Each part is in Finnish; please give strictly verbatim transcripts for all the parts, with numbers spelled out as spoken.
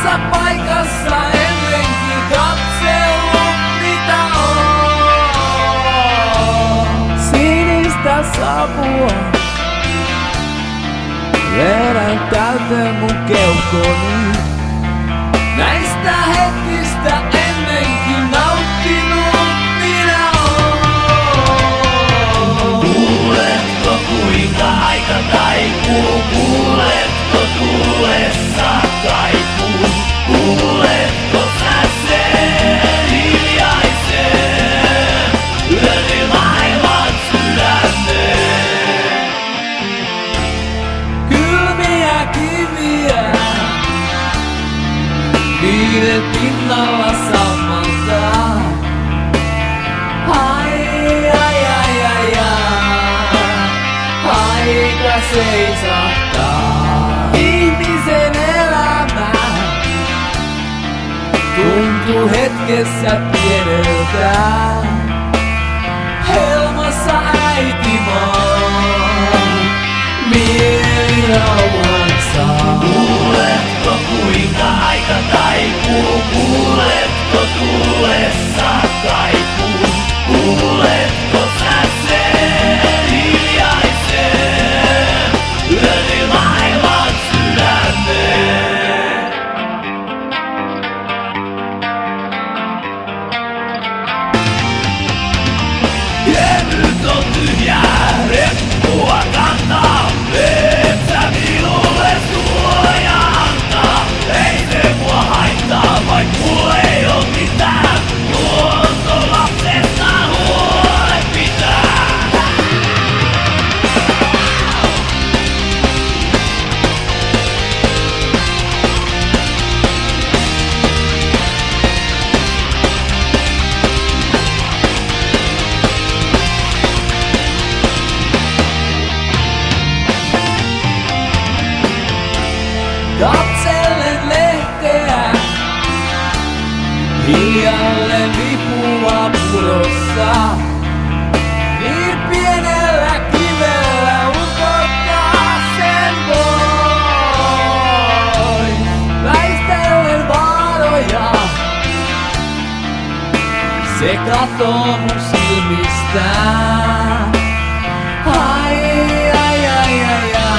Tässä paikassa ennenkin katsellut mitä on. Sinistä savua vedän täyteen mun keuhkoni. Näistä hetkistä ennenkin nauttinut minä oon. Kuuletko kuinka aika taipuu? Kuuletko tuulessa kaipuu? Kuuletko sä sen hiljaisen yöni maailman sydämeen? Kylmiä kiviä niiden pinnalla sammaltaa. Ai ai ai ai ai, aika seisahtaa. Ihmisen elämä tuntuu hetkessä pieneltä. Helmassa äiti maa, mieli rauhan saa. Kuuletko kuinka aika taipuu? Kuuletko tuulessa kaipuu? Kuuletko sä sen hiljaisen yöni maailman sydämeen? Kevyt on tyhjää reppua kantaa, et sä minulle suoja antaa. Ei se mua haittaa, vaik mulla ei oo mitään. Luonto lapsestaan huolen pitää. Katsellen lehteä, hiljalleen vipua purossa. Niin pienellä kivellä uskottaa sen voi. Väistellen vaaroja, se katoo mun silmistä. Ai ai ai ai ai,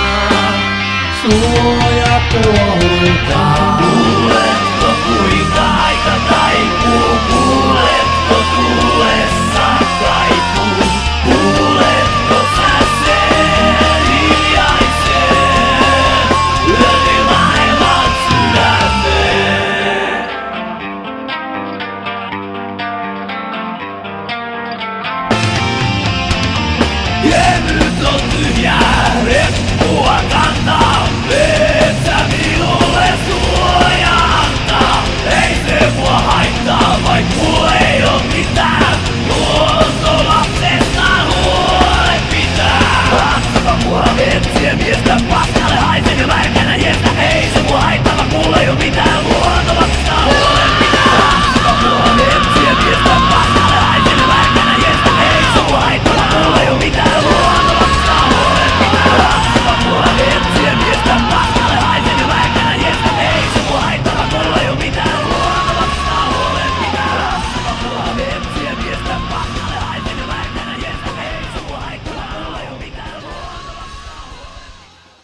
suoja tuohultaan. Kuuletko kuinka aika taipuu? Kuuletko tuulessa kaipuu? Kuuletko sä sen hiljaisen yöni maailman sydämeen? Kevyt on tyhjää reppua kantaa, et sä minulle suoja antaa. Ei se mua haittaa, vaik mulla ei oo mitään. Luonto lapsestaan huolen pitää. Haastava mua etsien miestä